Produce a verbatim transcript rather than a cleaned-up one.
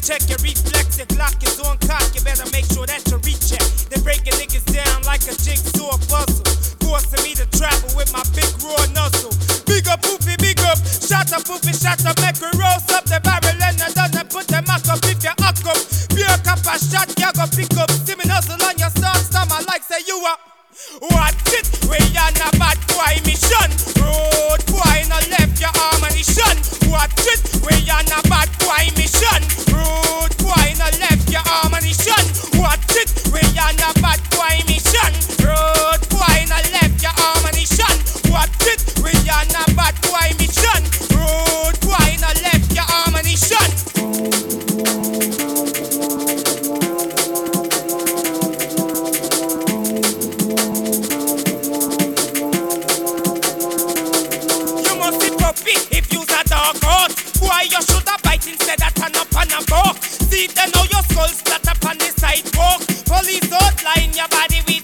check your reflex, your Glock is on cock. You better make sure that you recheck. They breaking niggas down like a jigsaw puzzle, forcing me to travel with my big raw nuzzle. Big up, poofy, big up. Shot up, poofy, shot up. Make we roast up the barrel and I done and put them up if you up up. Beer cup a shot, you go pick up. See me nuzzle on your start, stomach like say you up. What it? We on a bad boy mission. Road boy no left your ammunition. What it? We on a bad boy mission. Road boy no left your ammunition. What it? We on a bad boy mission. Road boy no left your ammunition. What it? We on a bad boy mission. Road boy no left your ammunition. If you's a dog out, why you shoulda bite instead of turn up on a buck? See then how your skull splat up on the sidewalk. Police outline your body with